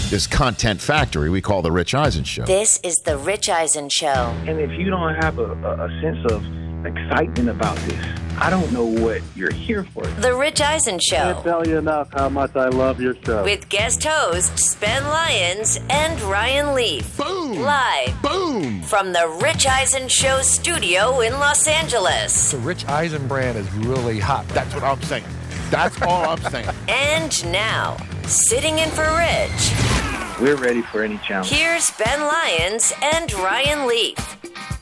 this content factory we call The Rich Eisen Show. This is The Rich Eisen Show. And if you don't have a sense of excitement about this, I don't know what you're here for. The Rich Eisen Show. Can't tell you enough how much I love your show. With guest hosts Ben Lyons and Ryan Leaf. Boom! Live. Boom! From the Rich Eisen Show studio in Los Angeles. The Rich Eisen brand is really hot. That's what I'm saying. That's all I'm saying. And now, sitting in for Rich, We're ready for any challenge. here's Ben Lyons and Ryan Leaf.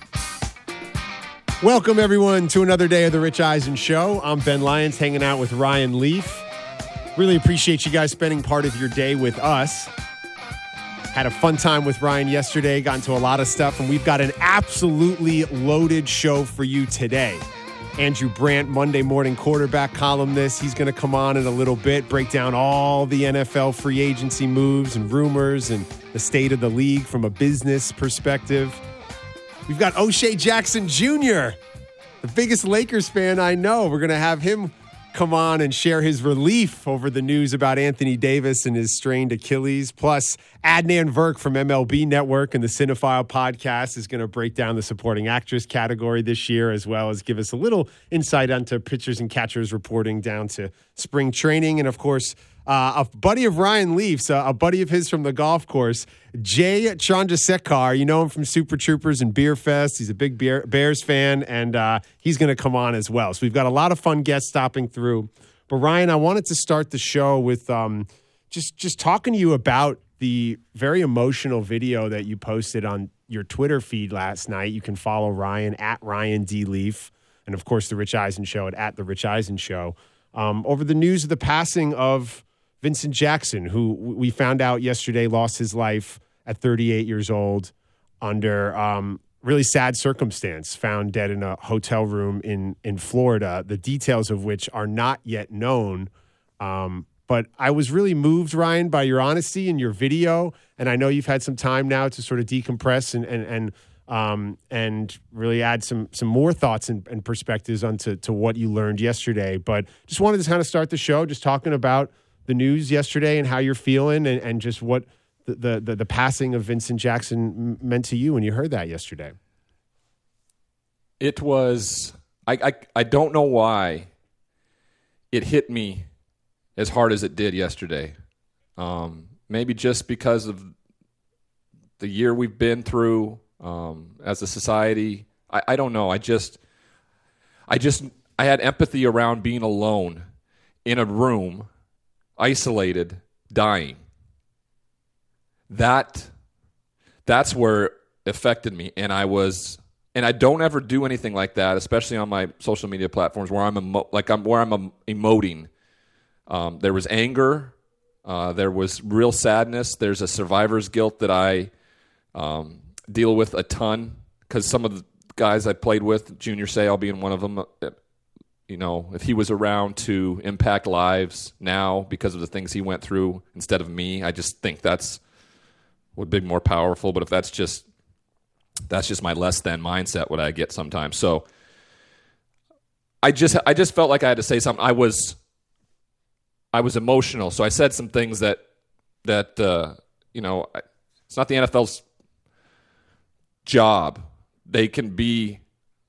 Welcome, everyone, to another day of The Rich Eisen Show. I'm Ben Lyons, hanging out with Ryan Leaf. Really appreciate you guys spending part of your day with us. Had a fun time with Ryan yesterday, got into a lot of stuff, and we've got an absolutely loaded show for you today. Andrew Brandt, Monday morning quarterback columnist. He's going to come on in a little bit, break down all the NFL free agency moves and rumors and the state of the league from a business perspective. We've got O'Shea Jackson Jr., the biggest Lakers fan I know. We're going to have him come on and share his relief over the news about Anthony Davis and his strained Achilles. Plus, Adnan Virk from MLB Network and the Cinephile podcast is going to break down the supporting actress category this year, as well as give us a little insight onto pitchers and catchers reporting down to spring training. And, of course, a buddy of Ryan Leaf's, a buddy of his from the golf course, Jay Chandrasekhar. You know him from Super Troopers and Beer Fest. He's a big Bears fan, and he's going to come on as well. So we've got a lot of fun guests stopping through. But, Ryan, I wanted to start the show with just talking to you about the very emotional video that you posted on your Twitter feed last night. You can follow Ryan at Ryan D. Leaf, and, of course, The Rich Eisen Show at The Rich Eisen Show. Over the news of the passing of Vincent Jackson, who we found out yesterday lost his life at 38 years old under really sad circumstance, found dead in a hotel room in Florida, the details of which are not yet known. But I was really moved, Ryan, by your honesty in your video, and I know you've had some time now to sort of decompress and really add some more thoughts and perspectives onto what you learned yesterday. But just wanted to kind of start the show just talking about the news yesterday and how you're feeling and just what the passing of Vincent Jackson meant to you when you heard that yesterday. It was, I don't know why it hit me as hard as it did yesterday. Maybe just because of the year we've been through as a society. I don't know. I had empathy around being alone in a room, isolated, dying. That's where it affected me, and I don't ever do anything like that, especially on my social media platforms where I'm emoting. There was anger, there was real sadness. There's a survivor's guilt that I deal with a ton because some of the guys I played with, Junior Seau being one of them. If he was around to impact lives now because of the things he went through instead of me, I just think that's would be more powerful. But if that's just my less than mindset, what I get sometimes. So I just felt like I had to say something. I was emotional, so I said some things that it's not the NFL's job. They can be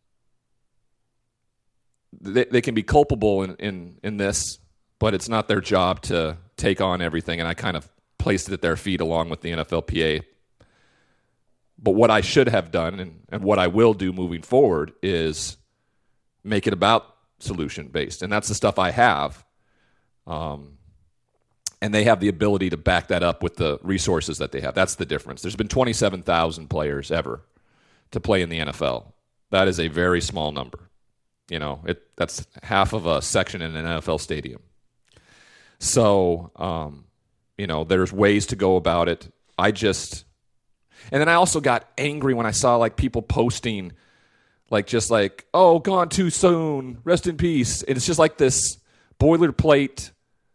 culpable in this, but it's not their job to take on everything. And I kind of placed it at their feet along with the NFLPA. But what I should have done and what I will do moving forward is make it about solution-based. And that's the stuff I have. And they have the ability to back that up with the resources that they have. That's the difference. There's been 27,000 players ever to play in the NFL. That is a very small number. That's half of a section in an NFL stadium. So, there's ways to go about it. And then I also got angry when I saw people posting oh, gone too soon, rest in peace. And it's just like this boilerplate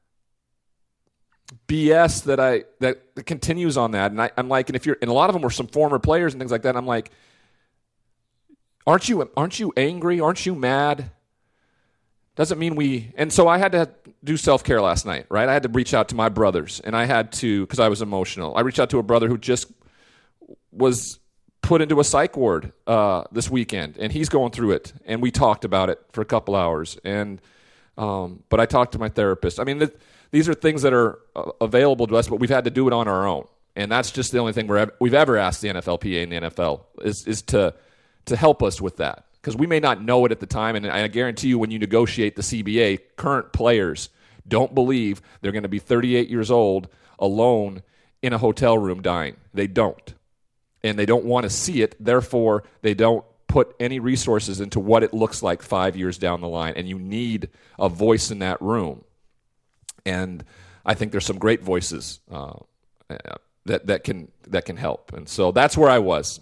BS that continues on that. And I'm like, and a lot of them were some former players and things like that. And I'm like, aren't you angry? Aren't you mad? doesn't mean we. And so I had to do self-care last night, right? I had to reach out to my brothers, and I had to, because I was emotional. I reached out to a brother who just was put into a psych ward this weekend, and he's going through it. And we talked about it for a couple hours. And but I talked to my therapist. I mean, these are things that are available to us, but we've had to do it on our own. And that's just the only thing we've ever asked the NFLPA and the NFL is to help us with that. Because we may not know it at the time, and I guarantee you when you negotiate the CBA, current players don't believe they're going to be 38 years old alone in a hotel room dying. They don't. And they don't want to see it. Therefore, they don't put any resources into what it looks like 5 years down the line. And you need a voice in that room. And I think there's some great voices that can help. And so that's where I was.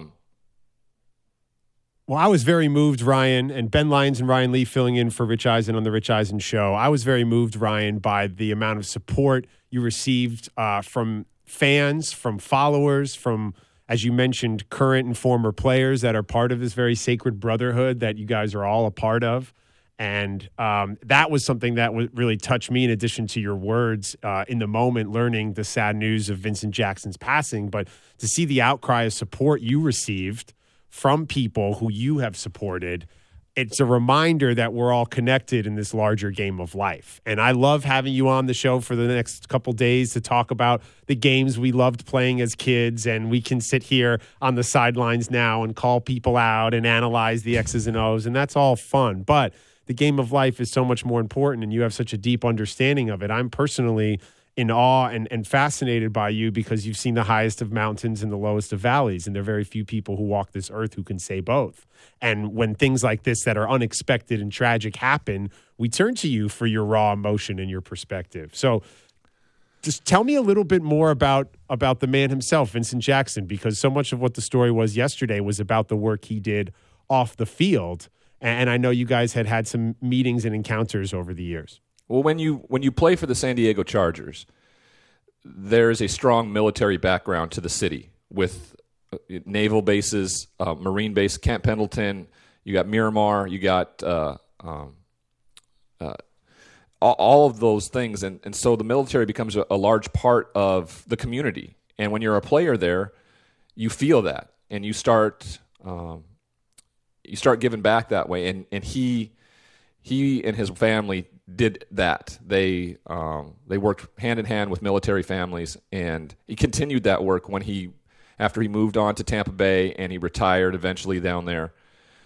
Well, I was very moved, Ryan, and Ben Lyons and Ryan Leaf filling in for Rich Eisen on The Rich Eisen Show. I was very moved, Ryan, by the amount of support you received from fans, from followers, from, as you mentioned, current and former players that are part of this very sacred brotherhood that you guys are all a part of. And that was something that really touched me, in addition to your words in the moment, learning the sad news of Vincent Jackson's passing. But to see the outcry of support you received from people who you have supported, it's a reminder that we're all connected in this larger game of life. And I love having you on the show for the next couple days to talk about the games we loved playing as kids. And we can sit here on the sidelines now and call people out and analyze the X's and O's. And that's all fun. But the game of life is so much more important, and you have such a deep understanding of it. I'm personally in awe and fascinated by you because you've seen the highest of mountains and the lowest of valleys, and there are very few people who walk this earth who can say both. And when things like this that are unexpected and tragic happen, we turn to you for your raw emotion and your perspective. So just tell me a little bit more about the man himself, Vincent Jackson, because so much of what the story was yesterday was about the work he did off the field. And I know you guys had some meetings and encounters over the years. Well, when you play for the San Diego Chargers, there's a strong military background to the city with naval bases, Marine base, Camp Pendleton. You got Miramar. You got all of those things, and so the military becomes a large part of the community. And when you're a player there, you feel that, and you start giving back that way. And he and his family did that. They worked hand in hand with military families, and he continued that work after he moved on to Tampa Bay and he retired eventually down there.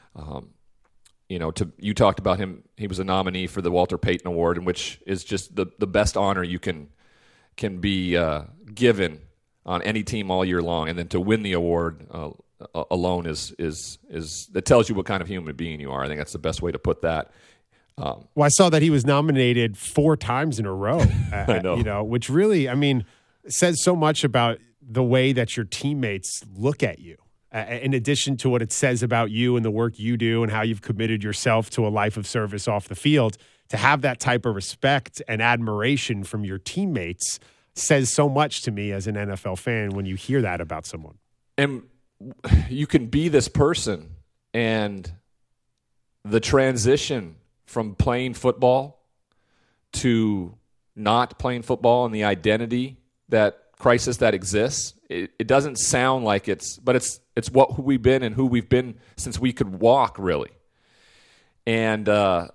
You talked about him. He was a nominee for the Walter Payton Award, which is just the best honor you can be given on any team all year long, and then to win the award alone is that tells you what kind of human being you are. I think that's the best way to put that. Well, I saw that he was nominated 4 times in a row, I know. Which really, says so much about the way that your teammates look at you. In addition to what it says about you and the work you do and how you've committed yourself to a life of service off the field, to have that type of respect and admiration from your teammates says so much to me as an NFL fan when you hear that about someone. And you can be this person, and the transition from playing football to not playing football and the identity crisis that exists, it doesn't sound like it's who we've been and who we've been since we could walk, really. And I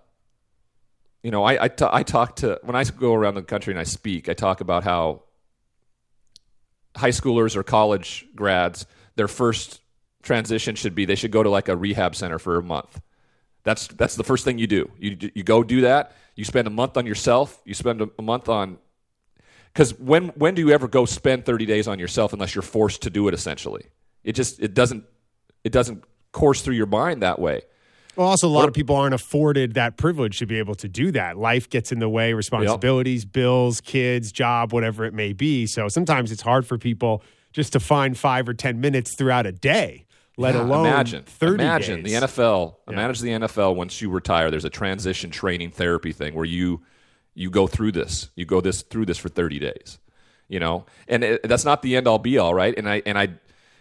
talk to, when I go around the country and I speak, I talk about how high schoolers or college grads, their first transition should be they should go to like a rehab center for a month. That's the first thing you do. You go do that. You spend a month on yourself. You spend a month on, because when do you ever go spend 30 days on yourself unless you're forced to do it? Essentially, it doesn't course through your mind that way. Well, also a lot of people aren't afforded that privilege to be able to do that. Life gets in the way, responsibilities, bills, kids, job, whatever it may be. So sometimes it's hard for people just to find 5 or 10 minutes throughout a day. Let alone 30 Imagine days. the NFL. Yeah. Imagine the NFL once you retire. There's a transition training therapy thing where you go through this. You go through this for 30 days. And that's not the end all be all, right?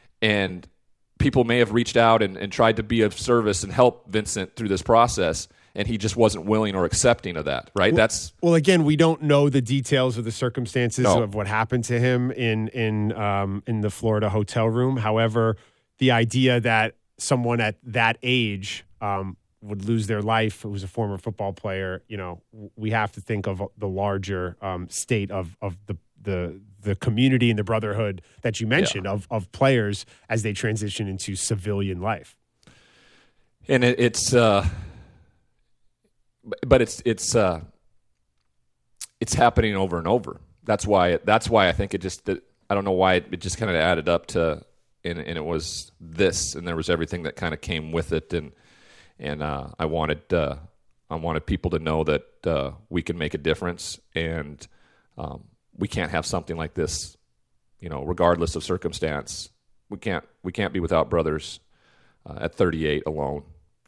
And people may have reached out and tried to be of service and help Vincent through this process. and he just wasn't willing or accepting of that, right? Well, again, we don't know the details of the circumstances of what happened to him in the Florida hotel room. However, the idea that someone at that age would lose their life, who was a former football player, we have to think of the larger state of the community and the brotherhood that you mentioned of players as they transition into civilian life. And it's happening over and over. That's why I think I don't know why it just kind of added up to, and it was this, and there was everything that kind of came with it, and I wanted people to know that we can make a difference, and we can't have something like this, regardless of circumstance. We can't be without brothers at 38 alone,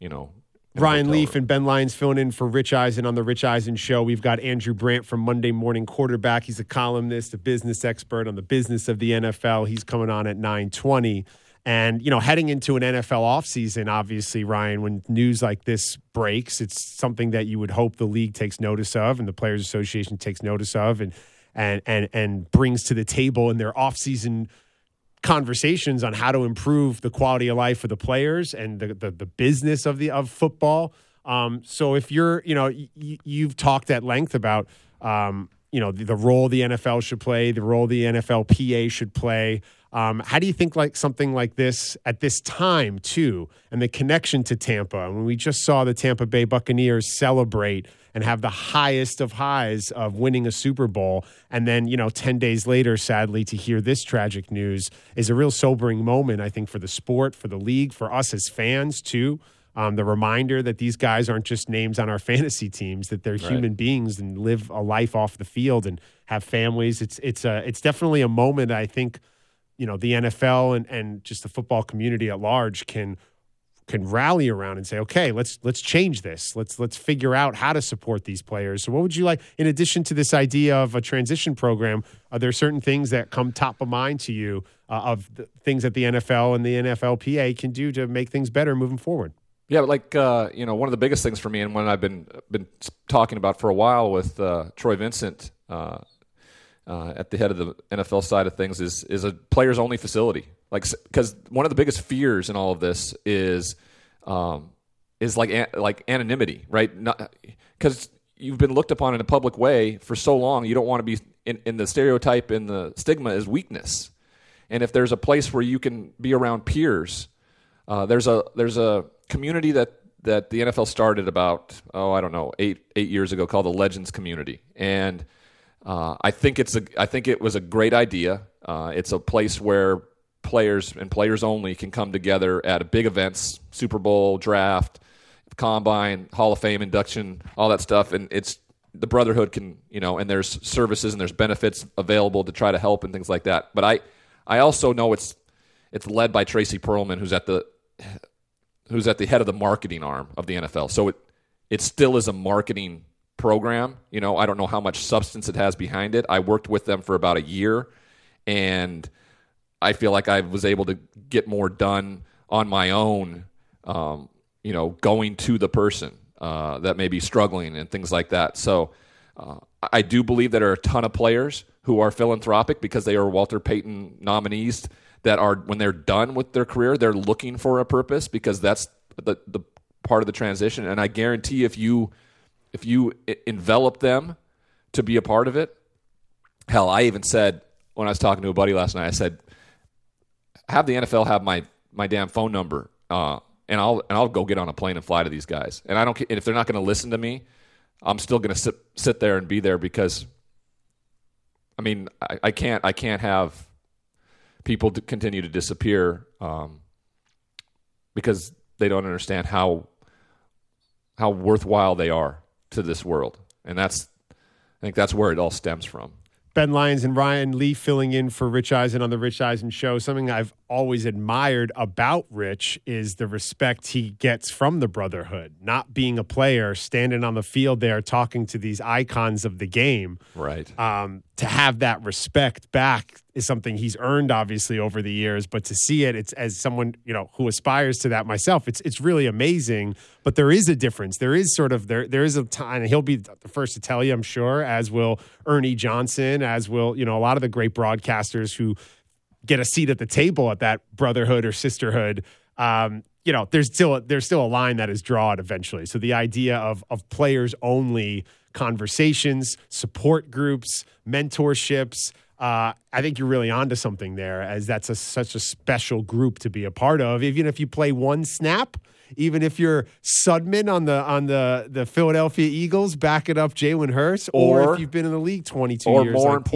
Ryan Leaf and Ben Lyons filling in for Rich Eisen on the Rich Eisen Show. We've got Andrew Brandt from Monday Morning Quarterback. He's a columnist, a business expert on the business of the NFL. He's coming on at 9:20. And, heading into an NFL offseason, obviously, Ryan, when news like this breaks, it's something that you would hope the league takes notice of and the Players Association takes notice of and brings to the table in their offseason conversations on how to improve the quality of life for the players and the business of football. So if you're, you've talked at length about, the role the NFL should play, the role the NFLPA should play. How do you think something like this at this time too, and the connection to Tampa? When we just saw the Tampa Bay Buccaneers celebrate and have the highest of highs of winning a Super Bowl, and then 10 days later, sadly, to hear this tragic news is a real sobering moment, I think, for the sport, for the league, for us as fans too. The reminder that these guys aren't just names on our fantasy teams, that they're human beings and live a life off the field and have families. It's definitely a moment I think, the NFL and just the football community at large can rally around and say, okay, let's change this. Let's figure out how to support these players. So what would you like, in addition to this idea of a transition program, are there certain things that come top of mind to you of the things that the NFL and the NFLPA can do to make things better moving forward? Yeah, one of the biggest things for me, and one I've been talking about for a while with Troy Vincent at the head of the NFL side of things, is a players-only facility. Because one of the biggest fears in all of this is like anonymity, right? Because you've been looked upon in a public way for so long, you don't want to be in the stereotype and the stigma as weakness. And if there's a place where you can be around peers, there's a community that the NFL started about, 8 years ago, called the Legends Community. And I think it was a great idea. It's a place where players and players only can come together at big events, Super Bowl, draft, combine, Hall of Fame induction, all that stuff. And it's the brotherhood can, and there's services and there's benefits available to try to help and things like that. But I also know it's led by Tracy Perlman, who's at the head of the marketing arm of the NFL. So it still is a marketing program. I don't know how much substance it has behind it. I worked with them for about a year, and I feel like I was able to get more done on my own, going to the person that may be struggling and things like that. So I do believe that there are a ton of players who are philanthropic because they are Walter Payton nominees that are, when they're done with their career, they're looking for a purpose, because that's the part of the transition. And I guarantee if you envelop them to be a part of it, hell, I even said when I was talking to a buddy last night, I said, have the NFL have my damn phone number, and I'll go get on a plane and fly to these guys. And I don't care if they're not going to listen to me. I'm still going to sit there and be there, because I can't have people to continue to disappear because they don't understand how worthwhile they are to this world. And I think that's where it all stems from. Ben Lyons and Ryan Leaf filling in for Rich Eisen on the Rich Eisen Show. Something I've always admired about Rich is the respect he gets from the brotherhood. Not being a player, standing on the field there, talking to these icons of the game. Right. To have that respect back is something he's earned, obviously, over the years. But to see it, it's as someone, who aspires to that myself, it's really amazing. But there is a difference. There is there is a time, and he'll be the first to tell you, I'm sure, as will Ernie Johnson, as will, a lot of the great broadcasters who get a seat at the table at that brotherhood or sisterhood. There's still a line that is drawn eventually. So the idea of players only conversations, support groups, mentorships, I think you're really onto something there, as that's such a special group to be a part of. Even if you play one snap, even if you're Sudman on the Philadelphia Eagles backing up Jalen Hurts, or if you've been in the league 22 years,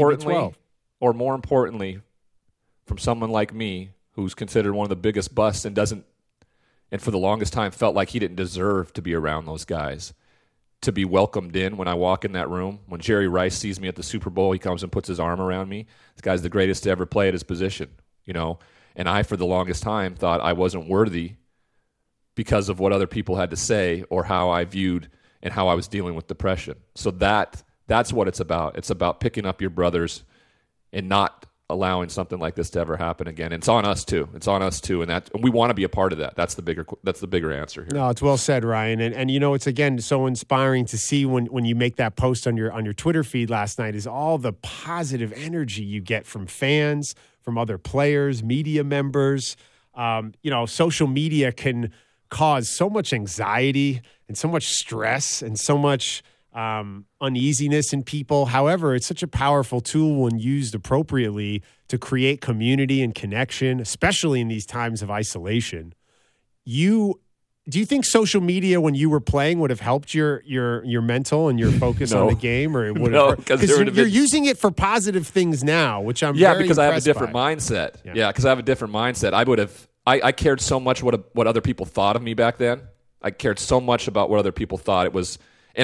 or more importantly, from someone like me who's considered one of the biggest busts and for the longest time felt like he didn't deserve to be around those guys, to be welcomed in when I walk in that room. When Jerry Rice sees me at the Super Bowl, he comes and puts his arm around me. This guy's the greatest to ever play at his position, And I, for the longest time, thought I wasn't worthy because of what other people had to say or how I viewed and how I was dealing with depression. So that's what it's about. It's about picking up your brothers and not allowing something like this to ever happen again. And it's on us too. And we want to be a part of that. That's the bigger answer here. No, it's well said, Ryan. And it's again so inspiring to see when you make that post on your Twitter feed last night, is all the positive energy you get from fans, from other players, media members. Social media can cause so much anxiety and so much stress and so much uneasiness in people. However, it's such a powerful tool when used appropriately to create community and connection, especially in these times of isolation. Do you think social media when you were playing would have helped your mental and your focus on the game, or would no, because you're using it for positive things now, which I'm very because I have a impressed different by. mindset. Yeah, because I have a different mindset. I cared so much what other people thought of me back then. I cared so much about what other people thought. It was. And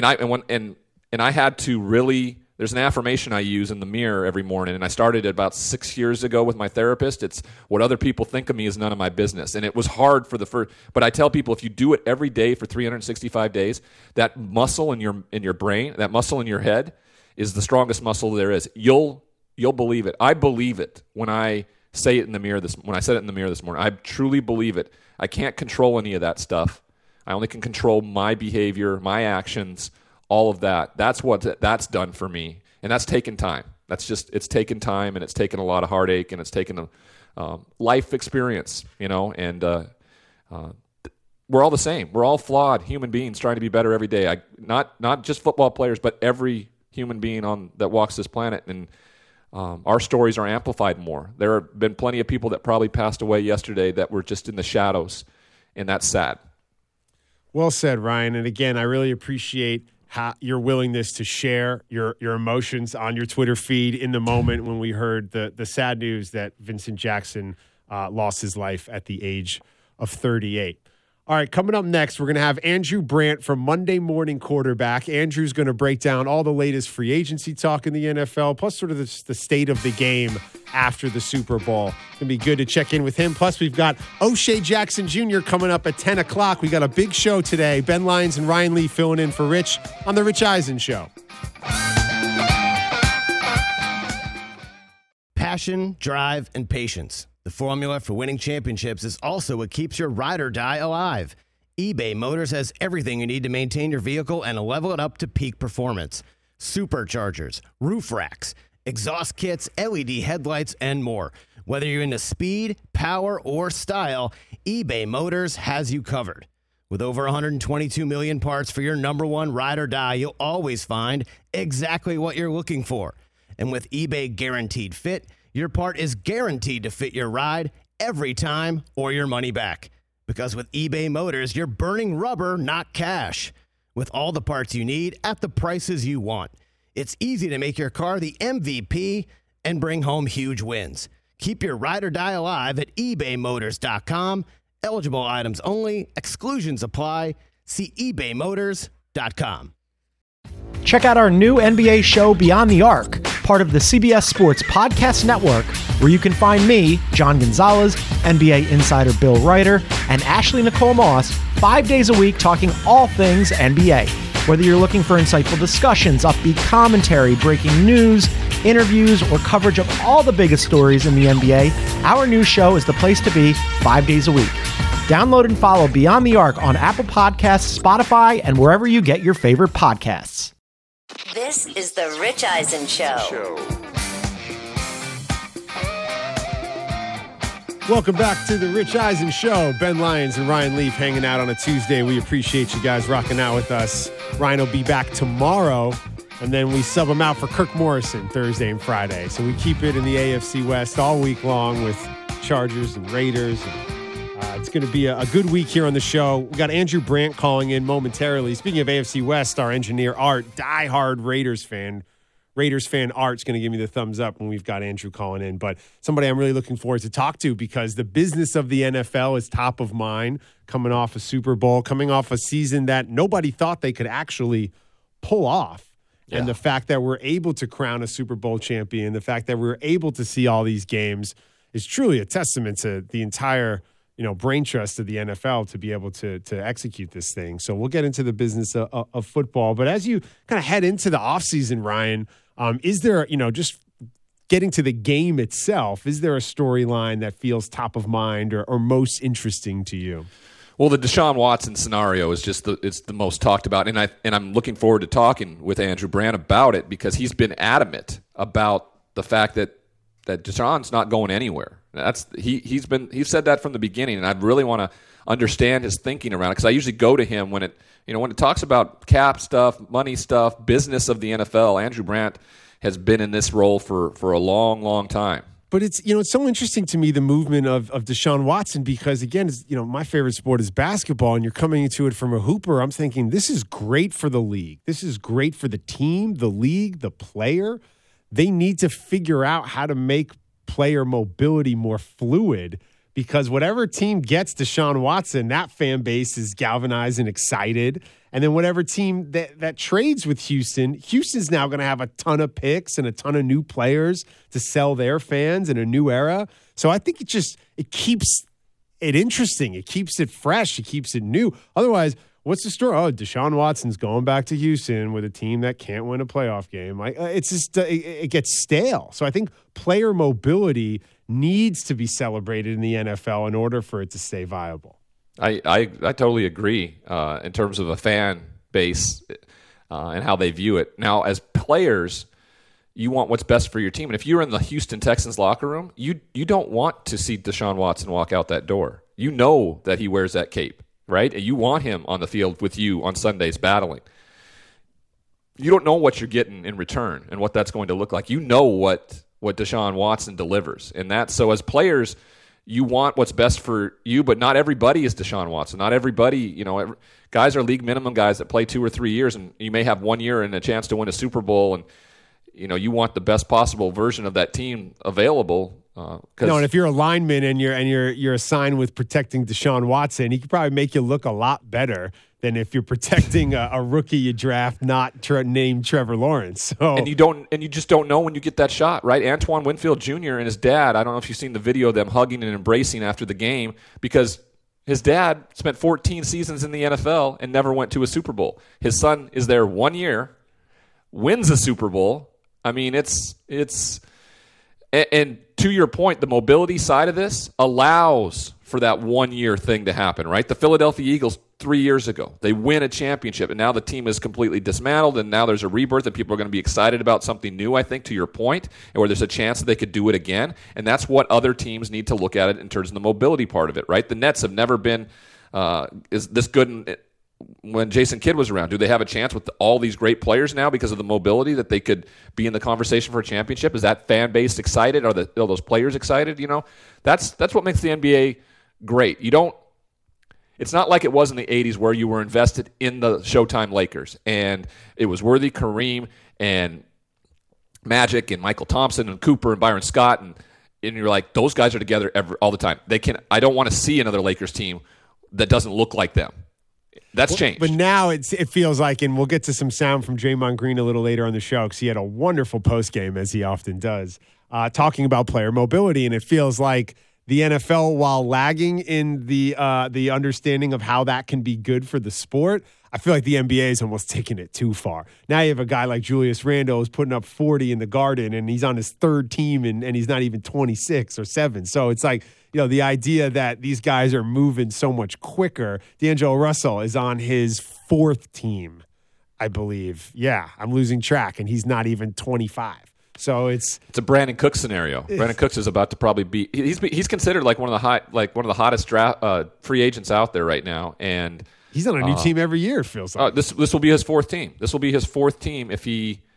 I had to really. There's an affirmation I use in the mirror every morning, and I started it about 6 years ago with my therapist. It's what other people think of me is none of my business, and it was hard for the first. But I tell people, if you do it every day for 365 days, that muscle in your brain, that muscle in your head, is the strongest muscle there is. You'll believe it. I believe it when I say it in the mirror. When I said it in the mirror this morning, I truly believe it. I can't control any of that stuff. I only can control my behavior, my actions, all of that. That's what that's done for me, and that's taken time. It's taken time, and it's taken a lot of heartache, and it's taken a life experience, and we're all the same. We're all flawed human beings trying to be better every day. Not just football players, but every human being that walks this planet, and our stories are amplified more. There have been plenty of people that probably passed away yesterday that were just in the shadows, and that's sad. Well said, Ryan. And again, I really appreciate your willingness to share your emotions on your Twitter feed in the moment when we heard the sad news that Vincent Jackson lost his life at the age of 38. All right, coming up next, we're going to have Andrew Brandt from Monday Morning Quarterback. Andrew's going to break down all the latest free agency talk in the NFL, plus sort of the state of the game after the Super Bowl. It's going to be good to check in with him. Plus, we've got O'Shea Jackson Jr. coming up at 10 o'clock. We got a big show today. Ben Lyons and Ryan Lee filling in for Rich on The Rich Eisen Show. Passion, drive, and patience. The formula for winning championships is also what keeps your ride or die alive. eBay Motors has everything you need to maintain your vehicle and level it up to peak performance. Superchargers, roof racks, exhaust kits, LED headlights, and more. Whether you're into speed, power, or style, eBay Motors has you covered. With over 122 million parts for your number one ride or die, you'll always find exactly what you're looking for. And with eBay Guaranteed Fit, your part is guaranteed to fit your ride every time or your money back. Because with eBay Motors, you're burning rubber, not cash. With all the parts you need at the prices you want. It's easy to make your car the MVP and bring home huge wins. Keep your ride or die alive at ebaymotors.com. Eligible items only. Exclusions apply. See ebaymotors.com. Check out our new NBA show, Beyond the Arc, part of the CBS Sports Podcast Network, where you can find me, John Gonzalez, NBA insider Bill Ryder, and Ashley Nicole Moss 5 days a week talking all things NBA. Whether you're looking for insightful discussions, upbeat commentary, breaking news, interviews, or coverage of all the biggest stories in the NBA, our new show is the place to be 5 days a week. Download and follow Beyond the Arc on Apple Podcasts, Spotify, and wherever you get your favorite podcasts. This is The Rich Eisen Show. Welcome back to the Rich Eisen Show. Ben Lyons and Ryan Leaf hanging out on a Tuesday. We appreciate you guys rocking out with us. Ryan will be back tomorrow, and then we sub him out for Kirk Morrison Thursday and Friday. So we keep it in the AFC West all week long with Chargers and Raiders. And, it's going to be a good week here on the show. We got Andrew Brandt calling in momentarily. Speaking of AFC West, our engineer Art, diehard Raiders fan Art's going to give me the thumbs up when we've got Andrew calling in. But somebody I'm really looking forward to talk to because the business of the NFL is top of mind, coming off a Super Bowl, coming off a season that nobody thought they could actually pull off. Yeah. And the fact that we're able to crown a Super Bowl champion, the fact that we're able to see all these games is truly a testament to the entire brain trust of the NFL to be able to execute this thing. So we'll get into the business of football. But as you kind of head into the offseason, Ryan, is there, just getting to the game itself, is there a storyline that feels top of mind or most interesting to you? Well, the Deshaun Watson scenario is it's the most talked about, and I'm looking forward to talking with Andrew Brandt about it because he's been adamant about the fact that Deshaun's not going anywhere. He's said that from the beginning, and I really want to understand his thinking around it because I usually go to him when it talks about cap stuff, money stuff, business of the NFL. Andrew Brandt has been in this role for a long, long time. But it's so interesting to me, the movement of Deshaun Watson, because again, my favorite sport is basketball, and you're coming into it from a hooper. I'm thinking this is great for the league. This is great for the team, the league, the player. They need to figure out how to make player mobility more fluid because whatever team gets Deshaun Watson, that fan base is galvanized and excited. And then whatever team that trades with Houston's now going to have a ton of picks and a ton of new players to sell their fans in a new era. So I think it keeps it interesting. It keeps it fresh. It keeps it new. Otherwise, what's the story? Oh, Deshaun Watson's going back to Houston with a team that can't win a playoff game. It's just it gets stale. So I think player mobility needs to be celebrated in the NFL in order for it to stay viable. I totally agree in terms of a fan base and how they view it. Now, as players, you want what's best for your team. And if you're in the Houston Texans locker room, you don't want to see Deshaun Watson walk out that door. You know that he wears that cape, right? And you want him on the field with you on Sundays battling. You don't know what you're getting in return and what that's going to look like. You know what Deshaun Watson delivers. And so as players, you want what's best for you, but not everybody is Deshaun Watson. Not everybody, guys are league minimum guys that play 2 or 3 years, and you may have 1 year and a chance to win a Super Bowl, and you want the best possible version of that team available. And if you're a lineman and you're assigned with protecting Deshaun Watson, he could probably make you look a lot better than if you're protecting a rookie you draft not named Trevor Lawrence. So and you just don't know when you get that shot, right? Antoine Winfield Jr. and his dad. I don't know if you've seen the video of them hugging and embracing after the game because his dad spent 14 seasons in the NFL and never went to a Super Bowl. His son is there 1 year, wins a Super Bowl. I mean, it's and to your point, the mobility side of this allows for that 1 year thing to happen, right? The Philadelphia Eagles 3 years ago, they win a championship, and now the team is completely dismantled, and now there's a rebirth, and people are going to be excited about something new, I think, to your point, and where there's a chance that they could do it again, and that's what other teams need to look at it in terms of the mobility part of it, right? The Nets have never been is this good when Jason Kidd was around. Do they have a chance with all these great players now because of the mobility that they could be in the conversation for a championship? Is that fan base excited? Are those players excited? That's what makes the NBA great. It's not like it was in the 80s where you were invested in the Showtime Lakers and it was Worthy, Kareem, and Magic, and Michael Thompson, and Cooper, and Byron Scott, and you're like, those guys are together all the time. I don't want to see another Lakers team that doesn't look like them. That's changed. But now it feels like, and we'll get to some sound from Draymond Green a little later on the show because he had a wonderful postgame, as he often does, talking about player mobility, and it feels like the NFL, while lagging in the understanding of how that can be good for the sport, I feel like the NBA is almost taking it too far. Now you have a guy like Julius Randle who's putting up 40 in the Garden, and he's on his third team, and he's not even 26 or 7. So it's like, the idea that these guys are moving so much quicker. D'Angelo Russell is on his 4th team, I believe. Yeah, I'm losing track, and he's not even 25. So it's a Brandon Cooks scenario. Brandon Cooks is about to probably be he's considered like one of the hottest free agents out there right now, and he's on a new team every year. It feels like this will be his 4th team. This will be his 4th team this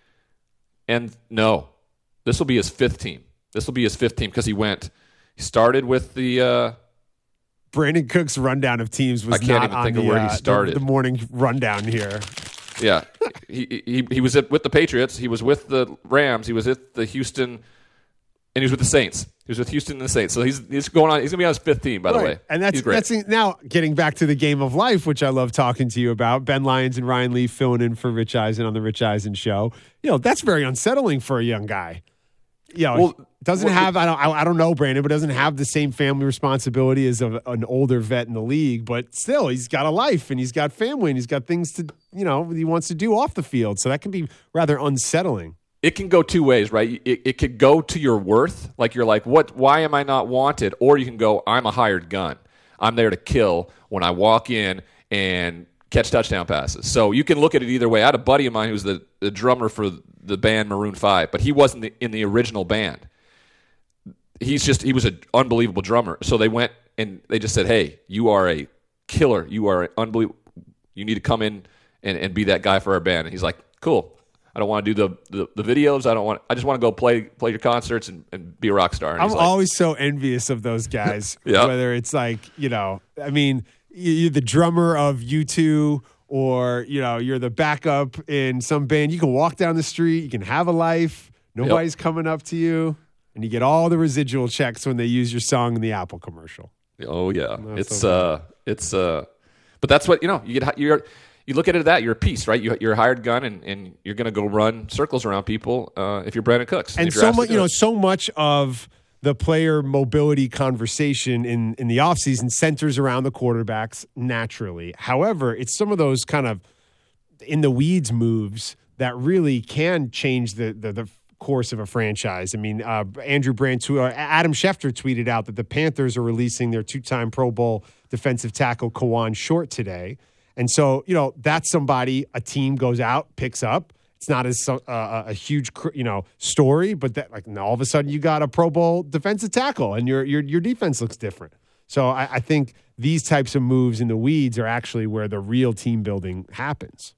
will be his 5th team. This will be his 5th team because he started with the Brandon Cooks rundown of teams was I can't not even on think of where he started. The morning rundown here. Yeah, he was with the Patriots. He was with the Rams. He was at the Houston, and he was with the Saints. He was with Houston and the Saints. So he's going on. He's going to be on his 5th team, by the way. And that's now getting back to the game of life, which I love talking to you about. Ben Lyons and Ryan Leaf filling in for Rich Eisen on the Rich Eisen Show. That's very unsettling for a young guy. Doesn't have I don't know Brandon, but doesn't have the same family responsibility as an older vet in the league. But still, he's got a life and he's got family and he's got things to he wants to do off the field. So that can be rather unsettling. It can go two ways, right? It could go to your worth, like you're like, what? Why am I not wanted? Or you can go, I'm a hired gun. I'm there to kill when I walk in and catch touchdown passes. So you can look at it either way. I had a buddy of mine who's the drummer for the band Maroon 5, but he wasn't in the original band. He was an unbelievable drummer. So they went and they just said, hey, you are a killer. You are unbelievable. You need to come in and be that guy for our band. And he's like, cool. I don't want to do the videos. I just want to go play your concerts and be a rock star. And I'm always so envious of those guys. Yeah. Whether it's like, you're the drummer of U2 or, you're the backup in some band. You can walk down the street. You can have a life. Nobody's coming up to you. And you get all the residual checks when they use your song in the Apple commercial. Oh, yeah. But that's what, you look at it that you're a piece, right? You're a hired gun, and you're going to go run circles around people if you're Brandon Cooks. And so much, so much of the player mobility conversation in the offseason centers around the quarterbacks naturally. However, it's some of those kind of in the weeds moves that really can change the course of a franchise. I mean, Andrew Brandt, Adam Schefter tweeted out that the Panthers are releasing their 2-time Pro Bowl defensive tackle Kawan Short today. And so, that's somebody a team goes out, picks up. It's not as a huge, story, but that all of a sudden you got a Pro Bowl defensive tackle and your defense looks different. So I think these types of moves in the weeds are actually where the real team building happens.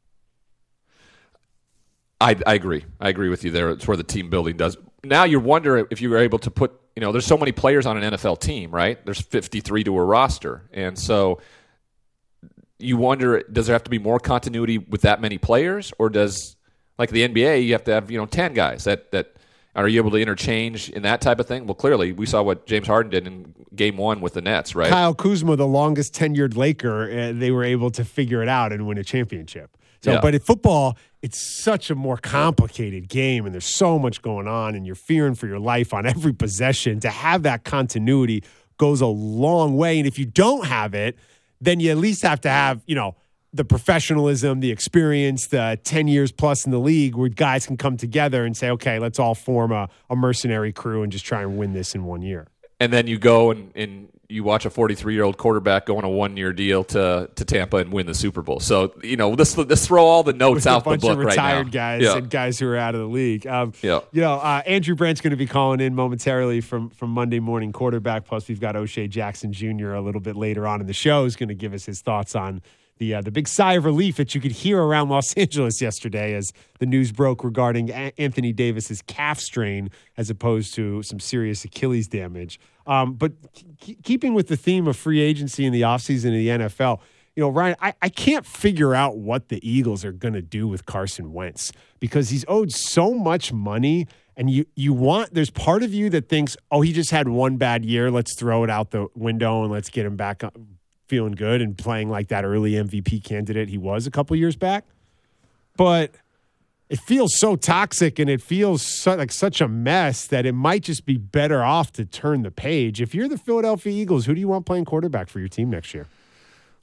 I agree. I agree with you there. It's where the team building does. Now you wonder if you were able to put, there's so many players on an NFL team, right? There's 53 to a roster. And so you wonder, does there have to be more continuity with that many players? Or does, like the NBA, you have to have, 10 guys that are you able to interchange in that type of thing? Well, clearly, we saw what James Harden did in Game 1 with the Nets, right? Kyle Kuzma, the longest tenured Laker, they were able to figure it out and win a championship. So, But in football, it's such a more complicated game, and there's so much going on, and you're fearing for your life on every possession. To have that continuity goes a long way, and if you don't have it, then you at least have to have, the professionalism, the experience, the 10 years plus in the league where guys can come together and say, okay, let's all form a mercenary crew and just try and win this in 1 year. And then you go and you watch a 43-year-old quarterback go on a 1-year deal to Tampa and win the Super Bowl. So, let's throw all the notes out the book right now. A bunch of retired guys and guys who are out of the league. Andrew Brandt's going to be calling in momentarily from Monday Morning Quarterback. Plus, we've got O'Shea Jackson Jr. a little bit later on in the show who's going to give us his thoughts on the big sigh of relief that you could hear around Los Angeles yesterday as the news broke regarding Anthony Davis's calf strain as opposed to some serious Achilles damage. But keeping with the theme of free agency in the offseason in the NFL, Ryan, I can't figure out what the Eagles are going to do with Carson Wentz because he's owed so much money. And there's part of you that thinks, oh, he just had one bad year. Let's throw it out the window and let's get him back feeling good and playing like that early MVP candidate he was a couple years back. But it feels so toxic and it feels like such a mess that it might just be better off to turn the page. If you're the Philadelphia Eagles, who do you want playing quarterback for your team next year?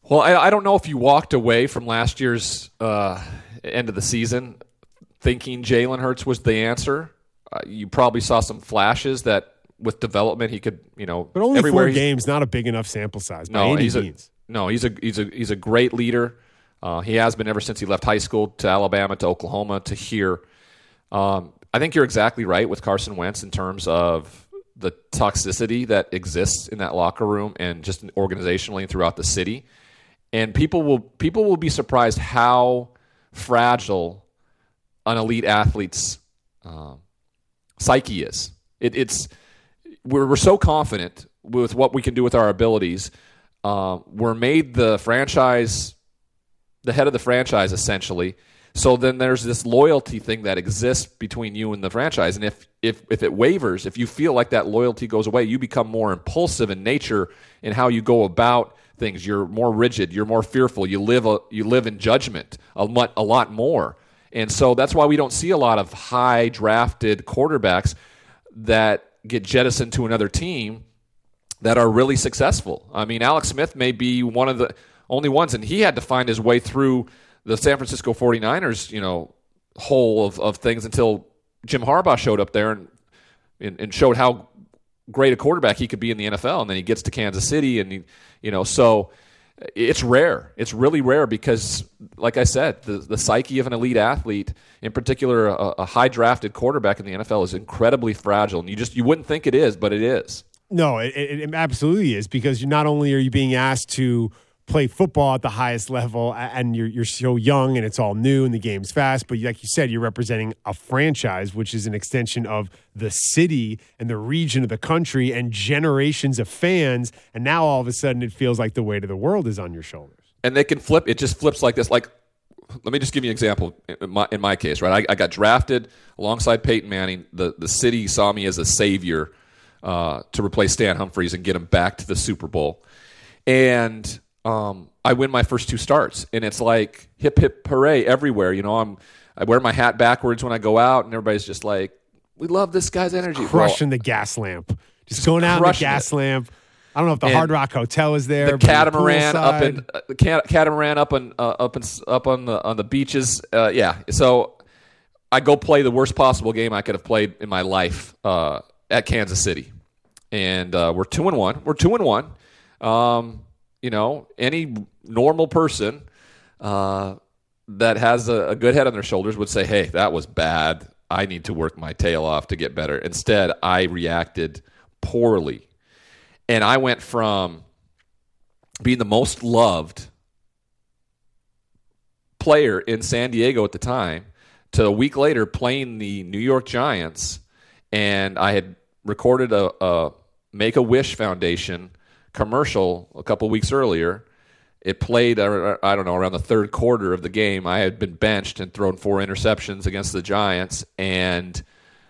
Well, I don't know if you walked away from last year's end of the season thinking Jalen Hurts was the answer. You probably saw some flashes that with development he could, But only 4 games, not a big enough sample size by any means. He's a great leader. He has been ever since he left high school to Alabama, to Oklahoma, to here. I think you're exactly right with Carson Wentz in terms of the toxicity that exists in that locker room and just organizationally and throughout the city. And people will be surprised how fragile an elite athlete's psyche is. We're so confident with what we can do with our abilities. We're made the head of the franchise essentially. So then there's this loyalty thing that exists between you and the franchise. And if it wavers, if you feel like that loyalty goes away, you become more impulsive in nature in how you go about things. You're more rigid. You're more fearful. You live in judgment a lot more. And so that's why we don't see a lot of high drafted quarterbacks that get jettisoned to another team that are really successful. I mean, Alex Smith may be one of the only ones, and he had to find his way through the San Francisco 49ers, hole of things until Jim Harbaugh showed up there and showed how great a quarterback he could be in the NFL. And then he gets to Kansas City and so it's rare. It's really rare because, like I said, the psyche of an elite athlete, in particular a high drafted quarterback in the NFL, is incredibly fragile. And you wouldn't think it is, but it is. No, it absolutely is, because not only are you being asked to play football at the highest level and you're so young and it's all new and the game's fast, but like you said, you're representing a franchise, which is an extension of the city and the region of the country and generations of fans. And now all of a sudden it feels like the weight of the world is on your shoulders. And they can flip. It just flips like this. Like, let me just give you an example. In my case, right? I got drafted alongside Peyton Manning. The city saw me as a savior to replace Stan Humphries and get him back to the Super Bowl. And I win my first 2 starts, and it's like hip hip hooray everywhere. I wear my hat backwards when I go out, and everybody's just like, "We love this guy's energy." Crushing the gas lamp, just going out in the gas lamp. I don't know if the Hard Rock Hotel is there. The catamaran up on the beaches. Yeah, so I go play the worst possible game I could have played in my life at Kansas City, and we're 2-1. We're 2-1. Any normal person that has a good head on their shoulders would say, hey, that was bad. I need to work my tail off to get better. Instead, I reacted poorly. And I went from being the most loved player in San Diego at the time to a week later playing the New York Giants. And I had recorded a Make-A-Wish Foundation commercial a couple weeks earlier. It played, I don't know, around the third quarter of the game. I had been benched and thrown 4 interceptions against the Giants, and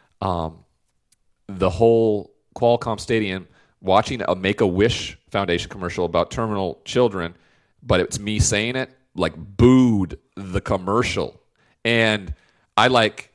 the whole Qualcomm Stadium watching a Make-A-Wish Foundation commercial about terminal children, but it's me saying it, like booed the commercial. And I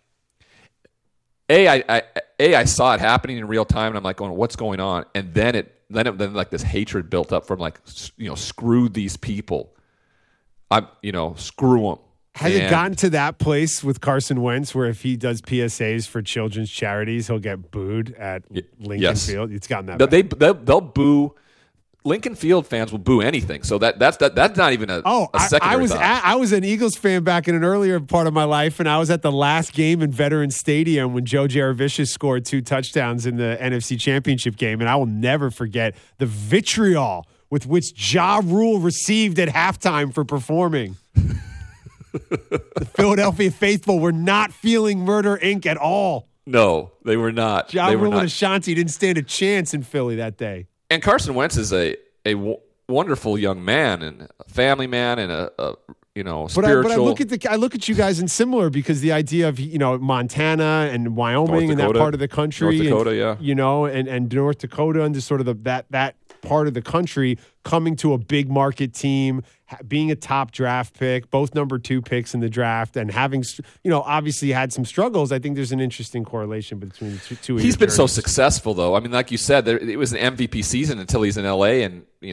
I saw it happening in real time, and I'm like going, what's going on? And then like this hatred built up from screw these people. Screw them. Has it gotten to that place with Carson Wentz where if he does PSAs for children's charities, he'll get booed at Lincoln Field? It's gotten that bad. They'll boo. Lincoln Field fans will boo anything. So that's not even a secondary thought. I was an Eagles fan back in an earlier part of my life, and I was at the last game in Veterans Stadium when Joe Jaravicius scored 2 touchdowns in the NFC Championship game, and I will never forget the vitriol with which Ja Rule received at halftime for performing. The Philadelphia faithful were not feeling Murder, Inc. at all. No, they were not. Ja Rule and Ashanti didn't stand a chance in Philly that day. And Carson Wentz is a wonderful young man and a family man and a spiritual. But I look at you guys in similar, because the idea of Montana and Wyoming and that part of the country, North Dakota, and North Dakota and just sort of that part of the country coming to a big market team, being a top draft pick, both number 2 picks in the draft, and having obviously had some struggles. I think there's an interesting correlation between the two. He's been so successful, though. I mean, like you said, it was an MVP season until he's in LA, and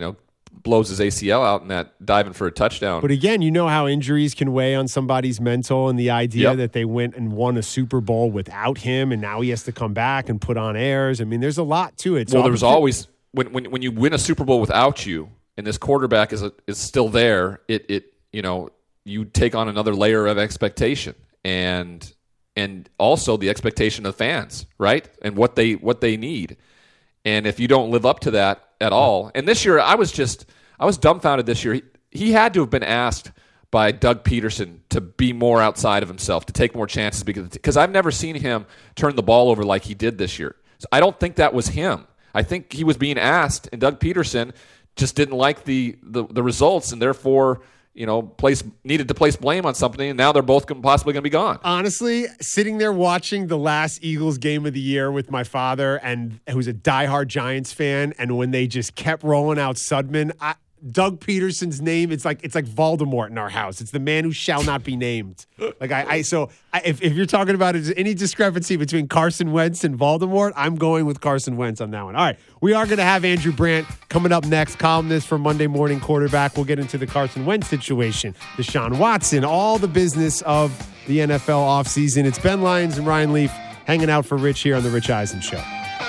blows his ACL out in that diving for a touchdown. But again, you know how injuries can weigh on somebody's mental, and the idea that they went and won a Super Bowl without him, and now he has to come back and put on airs. I mean, there's a lot to it. Well, there was always when you win a Super Bowl without you, and this quarterback is still there. You take on another layer of expectation, and also the expectation of fans, right? And what they need. And if you don't live up to that at all, and this year I was dumbfounded this year. He had to have been asked by Doug Peterson to be more outside of himself, to take more chances, because I've never seen him turn the ball over like he did this year. So I don't think that was him. I think he was being asked, and Doug Peterson just didn't like the results, and therefore needed to place blame on something, and now they're both possibly going to be gone. Honestly, sitting there watching the last Eagles game of the year with my father, and who's a diehard Giants fan, and when they just kept rolling out Sudman, Doug Peterson's name, it's like Voldemort in our house. It's the man who shall not be named. If you're talking about any discrepancy between Carson Wentz and Voldemort, I'm going with Carson Wentz on that one. All right, we are going to have Andrew Brandt coming up next, columnist for Monday Morning Quarterback. We'll get into the Carson Wentz situation, Deshaun Watson, all the business of the NFL offseason. It's Ben Lyons and Ryan Leaf hanging out for Rich here on The Rich Eisen Show.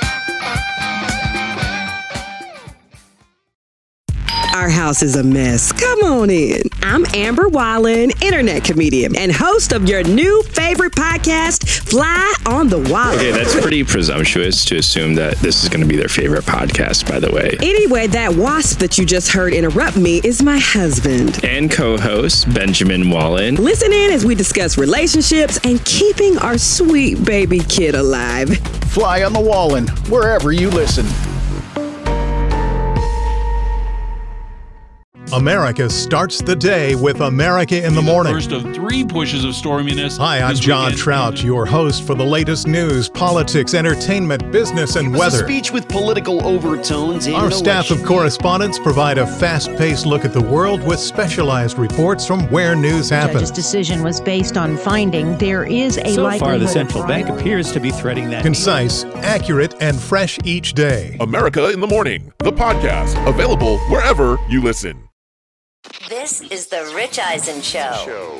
Our house is a mess. Come on in. I'm Amber Wallen, internet comedian and host of your new favorite podcast, Fly on the Wall. Okay, that's pretty presumptuous to assume that this is going to be their favorite podcast, by the way. Anyway, that wasp that you just heard interrupt me is my husband. And co-host, Benjamin Wallen. Listen in as we discuss relationships and keeping our sweet baby kid alive. Fly on the Wallen, wherever you listen. America starts the day with America in the Morning. First of 3 pushes of storminess. Hi, I'm John Trout, your host for the latest news, politics, entertainment, business, and weather. A speech with political overtones. Our staff of correspondents provide a fast-paced look at the world with specialized reports from where news happens. The judge's decision was based on finding there is a likelihood. So far, the central bank appears to be threading that. Concise, accurate, and fresh each day. America in the Morning, the podcast, available wherever you listen. This is the Rich Eisen Show.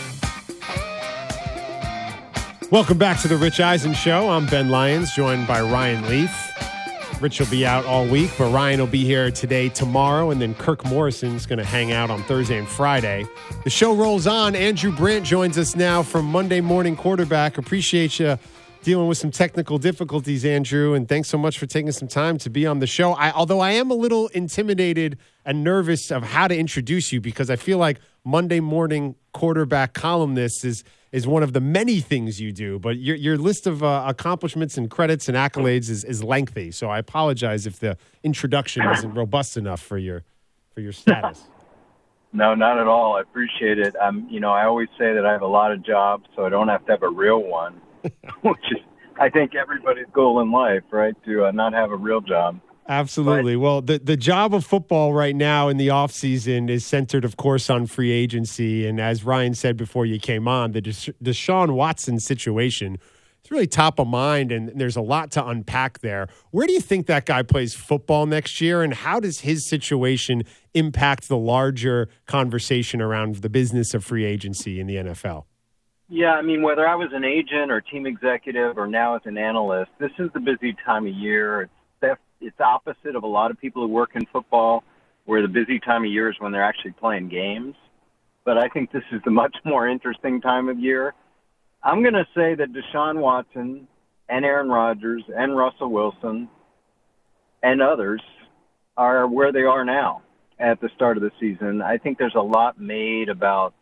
Welcome back to the Rich Eisen Show. I'm Ben Lyons, joined by Ryan Leaf. Rich will be out all week, but Ryan will be here today, tomorrow, and then Kirk Morrison's going to hang out on Thursday and Friday. The show rolls on. Andrew Brandt joins us now from Monday Morning Quarterback. Appreciate you dealing with some technical difficulties, Andrew, and thanks so much for taking some time to be on the show. Although I am a little intimidated and nervous of how to introduce you, because I feel like Monday Morning Quarterback columnist is one of the many things you do, but your list of accomplishments and credits and accolades is lengthy. So I apologize if the introduction isn't robust enough for your status. No, not at all. I appreciate it. I always say that I have a lot of jobs, so I don't have to have a real one. Which is, I think, everybody's goal in life, right? To not have a real job. Absolutely. Well, the job of football right now in the offseason is centered, of course, on free agency. And as Ryan said before you came on, the Deshaun Watson situation is really top of mind, and there's a lot to unpack there. Where do you think that guy plays football next year, and how does his situation impact the larger conversation around the business of free agency in the NFL? Yeah, whether I was an agent or team executive or now as an analyst, this is the busy time of year. It's opposite of a lot of people who work in football, where the busy time of year is when they're actually playing games. But I think this is the much more interesting time of year. I'm going to say that Deshaun Watson and Aaron Rodgers and Russell Wilson and others are where they are now at the start of the season. I think there's a lot made about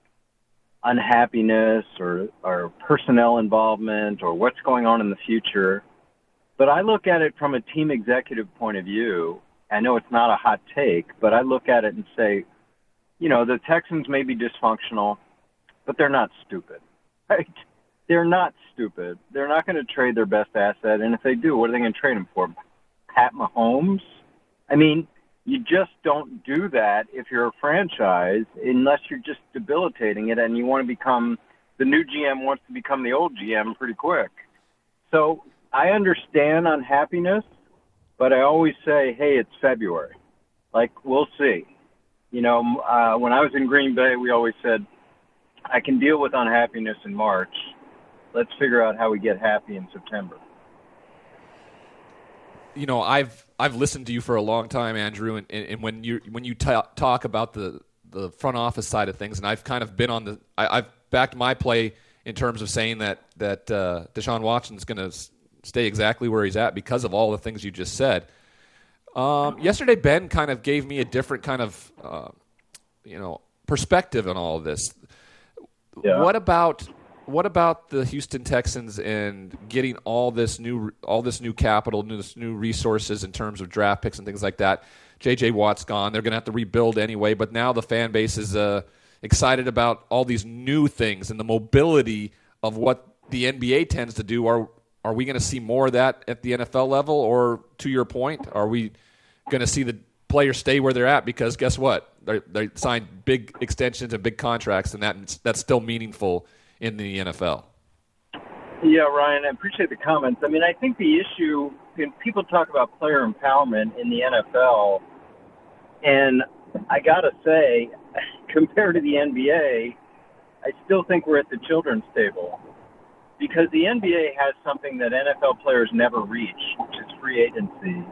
unhappiness or personnel involvement or what's going on in the future. But I look at it from a team executive point of view. I know it's not a hot take, but I look at it and say, the Texans may be dysfunctional, but they're not stupid, right? They're not stupid. They're not going to trade their best asset. And if they do, what are they going to trade him for? Pat Mahomes? You just don't do that if you're a franchise unless you're just debilitating it and you want to become – the new GM wants to become the old GM pretty quick. So I understand unhappiness, but I always say, hey, it's February. We'll see. When I was in Green Bay, we always said, I can deal with unhappiness in March. Let's figure out how we get happy in September. I've listened to you for a long time, Andrew, and when you talk about the front office side of things, and I've kind of been I've backed my play in terms of saying that Deshaun Watson's going to stay exactly where he's at because of all the things you just said. Yesterday, Ben kind of gave me a different kind of perspective on all of this. Yeah. What about the Houston Texans and getting all this new capital, this new resources in terms of draft picks and things like that? J.J. Watt's gone. They're going to have to rebuild anyway, but now the fan base is excited about all these new things and the mobility of what the NBA tends to do. Are we going to see more of that at the NFL level? Or, to your point, are we going to see the players stay where they're at? Because guess what? They signed big extensions and big contracts, and that's still meaningful in the NFL. Yeah, Ryan, I appreciate the comments. I mean, I think the issue, people talk about player empowerment in the NFL, and I got to say, compared to the NBA, I still think we're at the children's table. Because the NBA has something that NFL players never reach, which is free agency.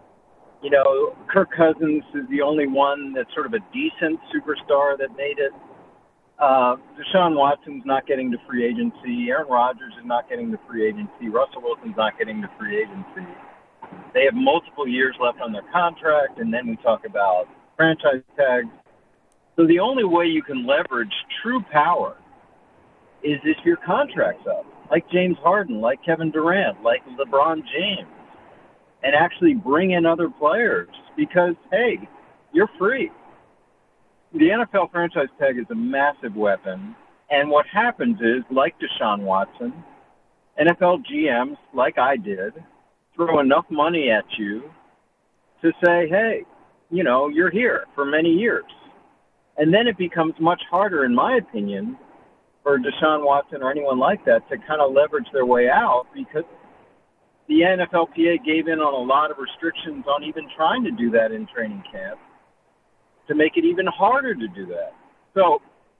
Kirk Cousins is the only one that's sort of a decent superstar that made it. Deshaun Watson's not getting to free agency. Aaron Rodgers is not getting to free agency. Russell Wilson's not getting to free agency. They have multiple years left on their contract, and then we talk about franchise tags. So the only way you can leverage true power is if your contract's up. Like James Harden, like Kevin Durant, like LeBron James, and actually bring in other players because, hey, you're free. The NFL franchise tag is a massive weapon, and what happens is, like Deshaun Watson, NFL GMs, like I did, throw enough money at you to say, hey, you're here for many years. And then it becomes much harder, in my opinion, for Deshaun Watson or anyone like that to kind of leverage their way out because the NFLPA gave in on a lot of restrictions on even trying to do that in training camp to make it even harder to do that. So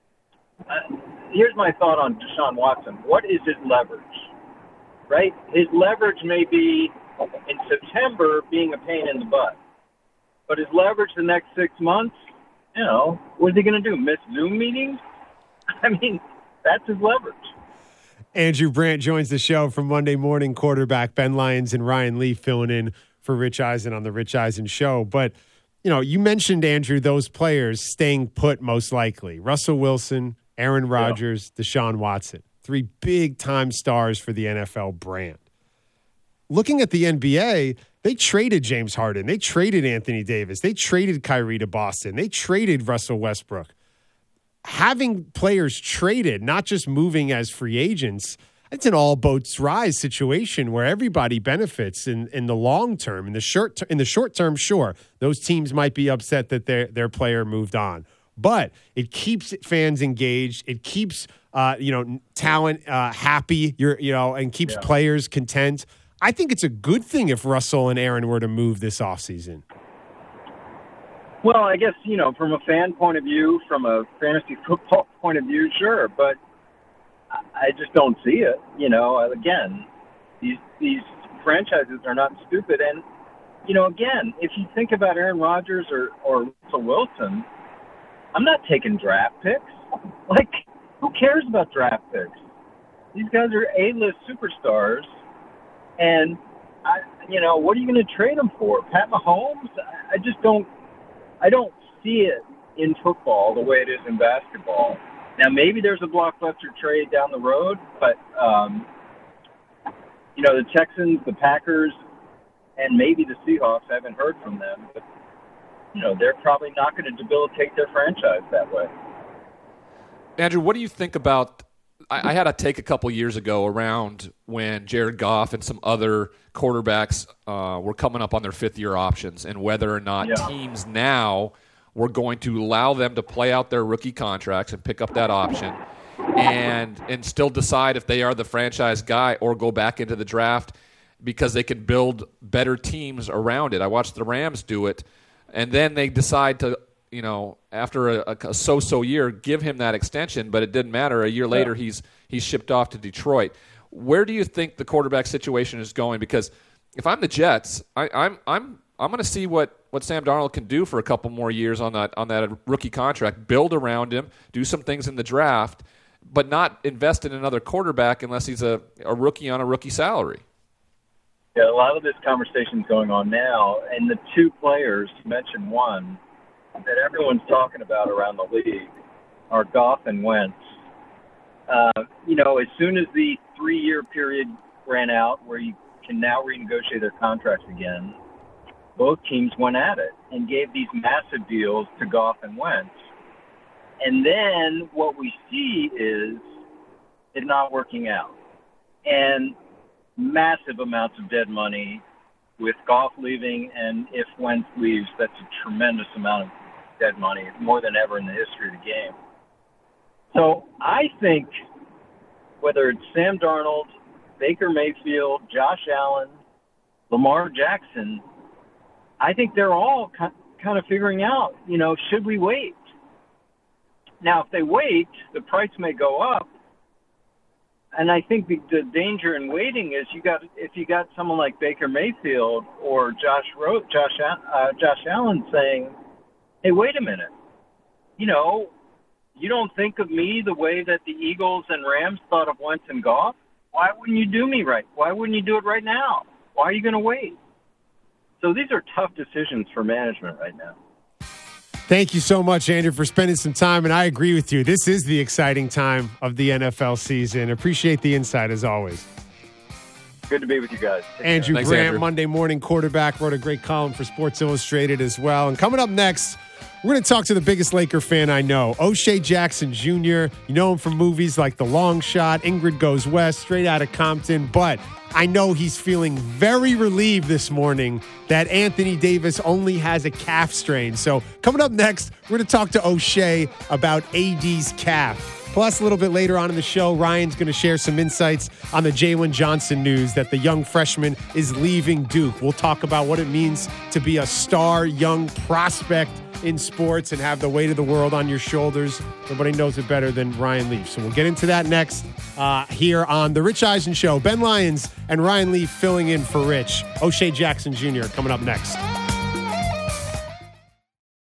here's my thought on Deshaun Watson. What is his leverage, right? His leverage may be in September being a pain in the butt, but his leverage the next 6 months, what is he going to do? Miss Zoom meetings? I mean, that's his leverage. Andrew Brandt joins the show from Monday Morning Quarterback. Ben Lyons and Ryan Leaf filling in for Rich Eisen on the Rich Eisen Show. But, you mentioned, Andrew, those players staying put most likely. Russell Wilson, Aaron Rodgers, Deshaun Watson. 3 big-time stars for the NFL brand. Looking at the NBA, they traded James Harden. They traded Anthony Davis. They traded Kyrie to Boston. They traded Russell Westbrook. Having players traded, not just moving as free agents, it's an all boats rise situation where everybody benefits in the long term. In the short term, sure, those teams might be upset that their player moved on, but it keeps fans engaged. It keeps talent happy. And keeps players content. I think it's a good thing if Russell and Aaron were to move this offseason. Well, I guess, from a fan point of view, from a fantasy football point of view, sure, but I just don't see it. Again, these franchises are not stupid. And, again, if you think about Aaron Rodgers or Russell Wilson, I'm not taking draft picks. Like, who cares about draft picks? These guys are A-list superstars. And, what are you going to trade them for? Pat Mahomes? I don't see it in football the way it is in basketball. Now, maybe there's a blockbuster trade down the road, but, the Texans, the Packers, and maybe the Seahawks, I haven't heard from them, but, they're probably not going to debilitate their franchise that way. Andrew, what do you think about I had a take a couple years ago around when Jared Goff and some other quarterbacks were coming up on their 5th-year options and whether or not teams now were going to allow them to play out their rookie contracts and pick up that option and still decide if they are the franchise guy or go back into the draft because they could build better teams around it. I watched the Rams do it, and then they decide to after a so-so year, give him that extension, but it didn't matter. A year later, he's shipped off to Detroit. Where do you think the quarterback situation is going? Because if I'm the Jets, I'm going to see what Sam Darnold can do for a couple more years on that rookie contract, build around him, do some things in the draft, but not invest in another quarterback unless he's a rookie on a rookie salary. Yeah, a lot of this conversation is going on now, and the two players, you mentioned one, that everyone's talking about around the league are Goff and Wentz. As soon as the 3-year period ran out where you can now renegotiate their contracts again, both teams went at it and gave these massive deals to Goff and Wentz. And then what we see is it not working out. And massive amounts of dead money with Goff leaving, and if Wentz leaves, that's a tremendous amount of dead money, more than ever in the history of the game. So I think whether it's Sam Darnold, Baker Mayfield, Josh Allen, Lamar Jackson, I think they're all kind of figuring out, should we wait? Now, if they wait, the price may go up. And I think the danger in waiting is if you got someone like Baker Mayfield or Josh Allen saying, hey, wait a minute, you don't think of me the way that the Eagles and Rams thought of Wentz and Goff? Why wouldn't you do me right? Why wouldn't you do it right now? Why are you going to wait? So these are tough decisions for management right now. Thank you so much, Andrew, for spending some time. And I agree with you. This is the exciting time of the NFL season. Appreciate the insight as always. Good to be with you guys. Andrew Brandt, Monday Morning Quarterback, wrote a great column for Sports Illustrated as well. And coming up next, we're going to talk to the biggest Laker fan I know, O'Shea Jackson Jr. You know him from movies like The Long Shot, Ingrid Goes West, Straight Outta Compton. But I know he's feeling very relieved this morning that Anthony Davis only has a calf strain. So coming up next, we're going to talk to O'Shea about AD's calf. Plus, a little bit later on in the show, Ryan's going to share some insights on the Jalen Johnson news that the young freshman is leaving Duke. We'll talk about what it means to be a star young prospect in sports and have the weight of the world on your shoulders. Nobody knows it better than Ryan Leaf. So we'll get into that next here on The Rich Eisen Show. Ben Lyons and Ryan Leaf filling in for Rich. O'Shea Jackson Jr. coming up next.